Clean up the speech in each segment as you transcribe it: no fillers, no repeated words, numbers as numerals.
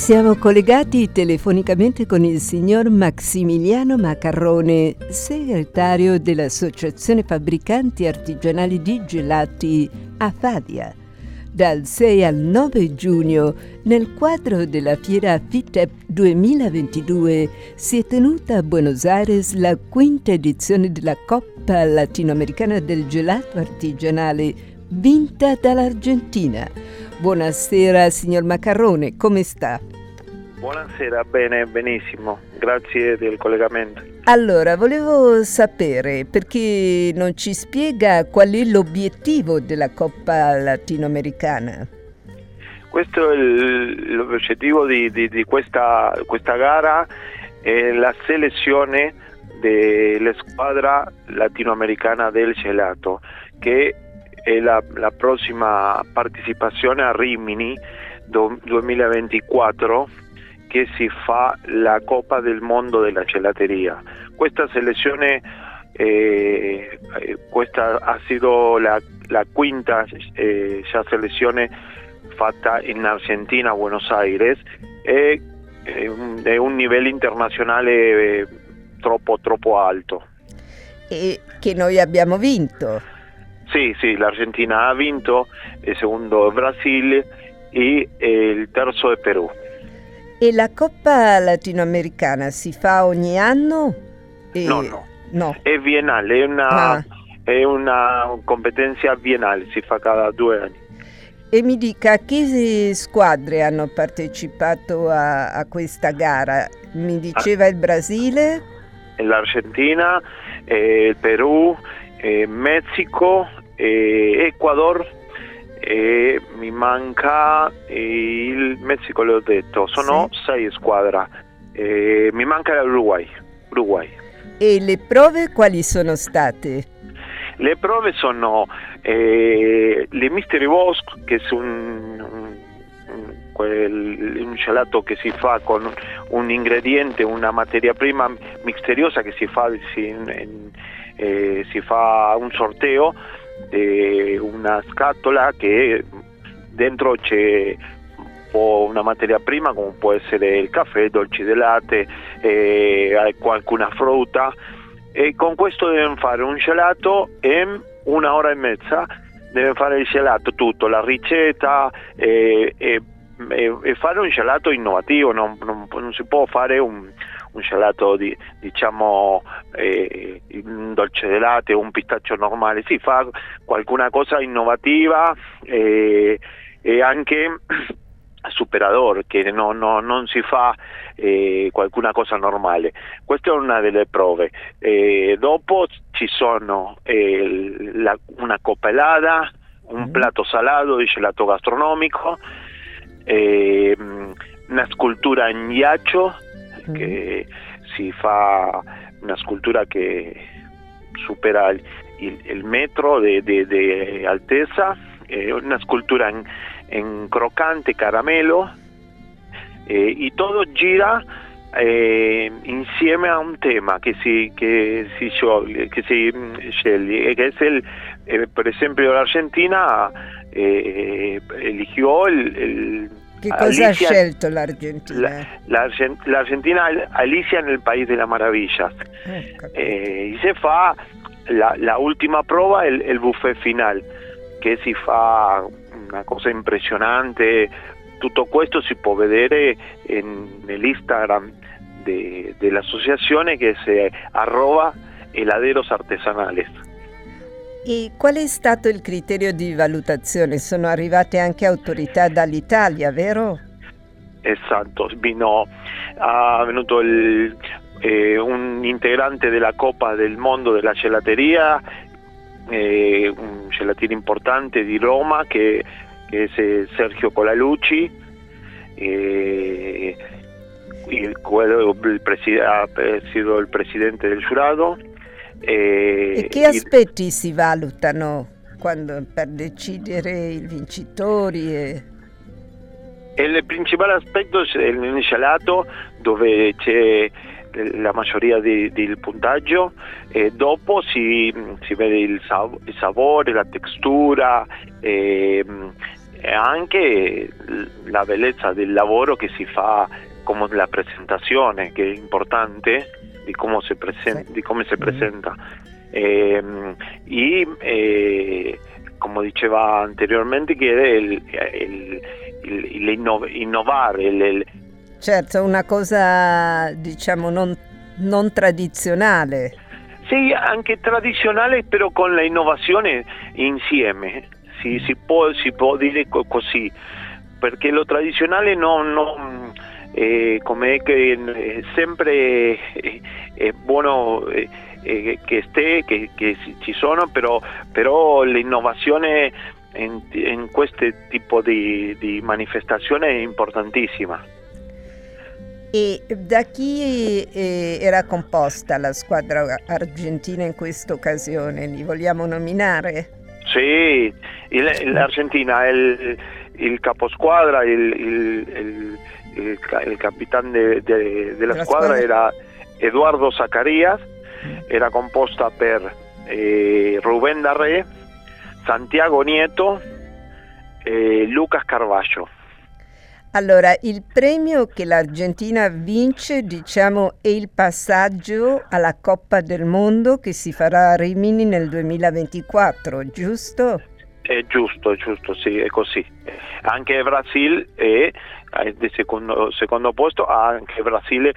Siamo collegati telefonicamente con il signor Maximiliano Maccarrone, segretario dell'Associazione Fabbricanti Artigianali di Gelati Afadia. Dal 6 al 9 giugno, nel quadro della fiera FITEP 2022, si è tenuta a Buenos Aires la quinta edizione della Coppa Latinoamericana del Gelato Artigianale, vinta dall'Argentina. Buonasera, signor Maccarrone, come sta? Buonasera, bene, benissimo, grazie del collegamento. Allora, volevo sapere, perché non ci spiega qual è l'obiettivo della Coppa Latinoamericana? Questo è l'obiettivo di questa gara, è la selezione della squadra latinoamericana del gelato, che è la prossima partecipazione a Rimini 2024, che si fa la Coppa del Mondo della Gelateria. Questa selezione, questa ha sido la quinta selezione fatta in Argentina, a Buenos Aires, e è un livello internazionale troppo alto. E che noi abbiamo vinto. Sì, l'Argentina ha vinto, il secondo è Brasile e il terzo è Perù. E la Coppa Latinoamericana si fa ogni anno? No. È biennale, è una competenza biennale, si fa cada 2 anni. E mi dica, che squadre hanno partecipato a questa gara? Mi diceva il Brasile? L'Argentina, il Perù, Messico, Ecuador, e mi manca il Messico, l'ho detto, sono 6 squadre, mi manca l'Uruguay. E le prove quali sono state? Le prove sono le Mystery Box, che è un gelato che si fa con un ingrediente, una materia prima misteriosa, che si fa un sorteo di una scatola che dentro c'è una materia prima, come può essere il caffè, dolci di latte, qualcuna frutta, e con questo devono fare un gelato in 1 ora e mezza. Deve fare il gelato tutto, la ricetta, e fare un gelato innovativo. Non si può fare un gelato diciamo un dolce di latte o un pistaccio normale, si fa qualcuna cosa innovativa e anche superador, che non si fa qualcuna cosa normale. Questa è una delle prove. Dopo ci sono una coppa elada, un piatto salato di gelato gastronomico, una scultura in ghiaccio, che si fa una scultura che supera il metro di altezza, una scultura in croccante caramelo, e tutto gira insieme a un tema che si sceglie, che è per esempio l'Argentina eligió Che cosa ha scelto l'Argentina? L'Argentina, Alicia nel País de las Maravillas. E si fa la ultima prova, il buffet final, che si fa una cosa impressionante. Tutto questo si può vedere nell'Instagram dell'associazione, che è @heladerosartesanales. E qual è stato il criterio di valutazione? Sono arrivate anche autorità dall'Italia, vero? Esatto, ha venuto un integrante della Coppa del Mondo della Gelateria, un gelatino importante di Roma, che è Sergio Colalucci, ha sido il presidente del giurato. E che aspetti si valutano per decidere i vincitori? Il principale aspetto è il gelato, dove c'è la maggioria del puntaggio, e dopo si vede il sapore, la textura, e anche la bellezza del lavoro che si fa, come la presentazione, che è importante, di come si presenta. Come diceva anteriormente, che innovare. Certo, una cosa diciamo non tradizionale. Sì, anche tradizionale, però con l'innovazione insieme, si può dire così, perché lo tradizionale non come che sempre è buono che ci sono, però l'innovazione in questo tipo di manifestazione è importantissima. E da chi era composta la squadra argentina in questa occasione? Li vogliamo nominare? Sì, l'Argentina, il caposquadra, il capitano della squadra era Eduardo Zacarías, era composta per Rubén Darré, Santiago Nieto e Lucas Carvalho. Allora, il premio che l'Argentina vince, diciamo, è il passaggio alla Coppa del Mondo che si farà a Rimini nel 2024, giusto? È giusto, sì, è così. Anche il Brasile è di secondo posto, anche il Brasile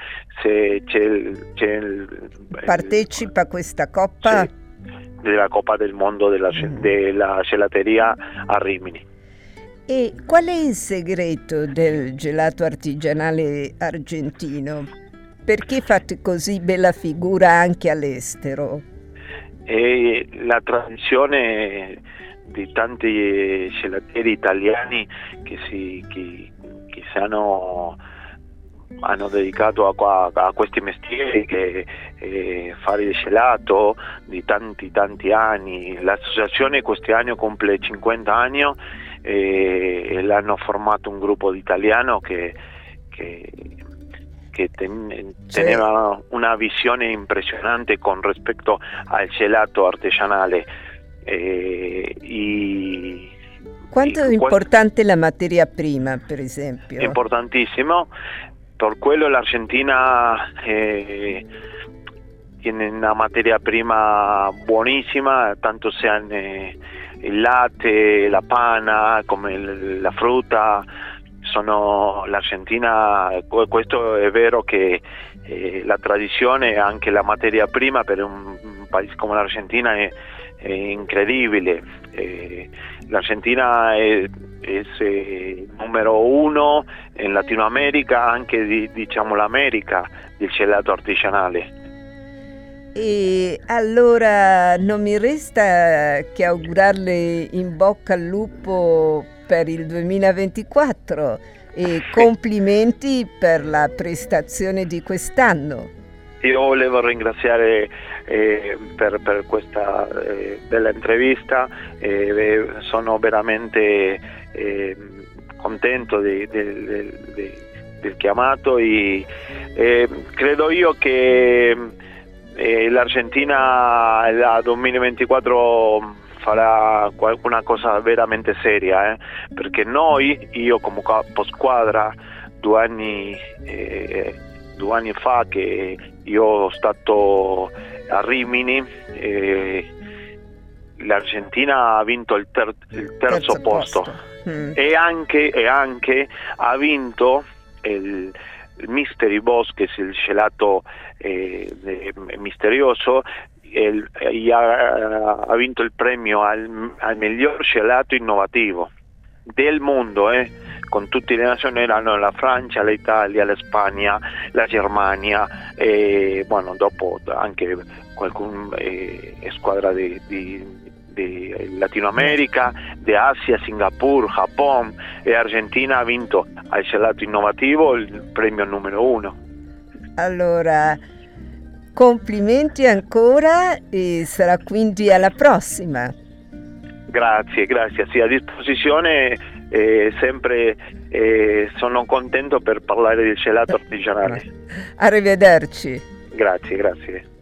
partecipa a questa Coppa? Sì, della Coppa del Mondo della gelateria a Rimini. E qual è il segreto del gelato artigianale argentino? Perché fate così bella figura anche all'estero? È la tradizione di tanti gelatieri italiani che hanno dedicato a questi mestieri, che fare il gelato di tanti anni. L'associazione quest'anno compie 50 anni e l'hanno formato un gruppo di italiano che teneva una visione impressionante con rispetto al gelato artigianale. Quanto è importante la materia prima, per esempio? È importantissimo, per quello l'Argentina tiene una materia prima buonissima, tanto sia il latte, la panna, come la frutta. L'Argentina, questo è vero che la tradizione e anche la materia prima per un paese come l'Argentina è incredibile. L'Argentina è numero uno in Latinoamerica, anche diciamo l'America del gelato artigianale. E allora non mi resta che augurarle in bocca al lupo per il 2024 e complimenti per la prestazione di quest'anno. Io volevo ringraziare per questa bella intervista, sono veramente contento del chiamato e credo io che l'Argentina nel 2024 farà una cosa veramente seria, perché io come caposquadra 2 anni fa che io sono stato a Rimini, l'Argentina ha vinto il terzo posto. E anche ha vinto il Mystery Boss, che è il gelato misterioso, ha vinto il premio al miglior gelato innovativo del mondo, con tutte le nazioni, erano la Francia, l'Italia, la Spagna, la Germania, e dopo anche qualche squadra di Latino America, di Asia, Singapore, Giappone, e Argentina ha vinto al gelato innovativo il premio numero 1. Allora, complimenti ancora e sarà quindi alla prossima. Grazie, sì, a disposizione, sempre sono contento per parlare del gelato artigianale. Arrivederci. Grazie.